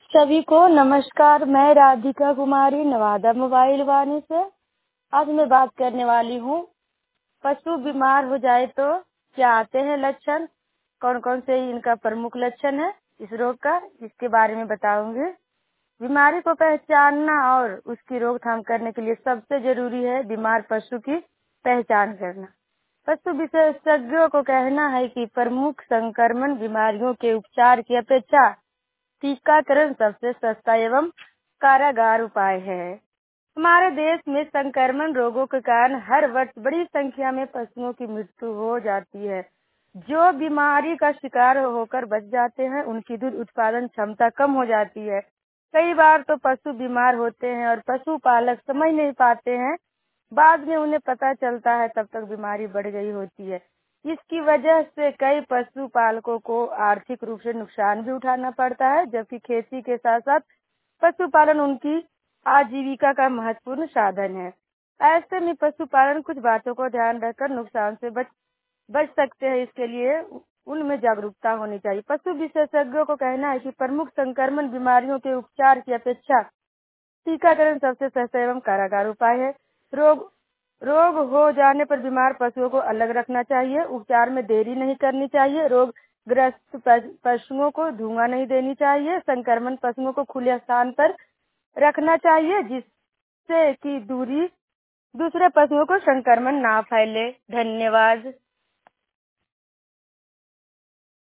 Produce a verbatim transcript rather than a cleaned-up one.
सभी को नमस्कार। मैं राधिका कुमारी नवादा मोबाइल वाणी से आज मैं बात करने वाली हूँ पशु बीमार हो जाए तो क्या आते हैं लक्षण, कौन कौन से इनका प्रमुख लक्षण है इस रोग का, इसके बारे में बताऊंगी। बीमारी को पहचानना और उसकी रोकथाम करने के लिए सबसे जरूरी है बीमार पशु की पहचान करना। पशु विशेषज्ञों को कहना है कि प्रमुख संक्रमण बीमारियों के उपचार की अपेक्षा टीकाकरण सबसे सस्ता एवं कारगर उपाय है। हमारे देश में संक्रमण रोगों के कारण हर वर्ष बड़ी संख्या में पशुओं की मृत्यु हो जाती है। जो बीमारी का शिकार होकर बच जाते हैं उनकी दूध उत्पादन क्षमता कम हो जाती है। कई बार तो पशु बीमार होते हैं और पशुपालक समझ नहीं पाते हैं, बाद में उन्हें पता चलता है तब तक बीमारी बढ़ गई होती है। इसकी वजह से कई पशुपालकों को आर्थिक रूप से नुकसान भी उठाना पड़ता है, जबकि खेती के साथ साथ पशुपालन उनकी आजीविका का महत्वपूर्ण साधन है। ऐसे में पशुपालन कुछ बातों को ध्यान रखकर नुकसान से बच बच सकते हैं। इसके लिए उनमें जागरूकता होनी चाहिए। पशु विशेषज्ञों को कहना है कि प्रमुख संक्रमण बीमारियों के उपचार की अपेक्षा टीकाकरण सबसे सस्ता एवं कारगर उपाय है। रोग रोग हो जाने पर बीमार पशुओं को अलग रखना चाहिए। उपचार में देरी नहीं करनी चाहिए। रोग ग्रस्त पशुओं को धुआं नहीं देनी चाहिए। संक्रमण पशुओं को खुले स्थान पर रखना चाहिए जिससे कि दूरी दूसरे पशुओं को संक्रमण ना फैले। धन्यवाद।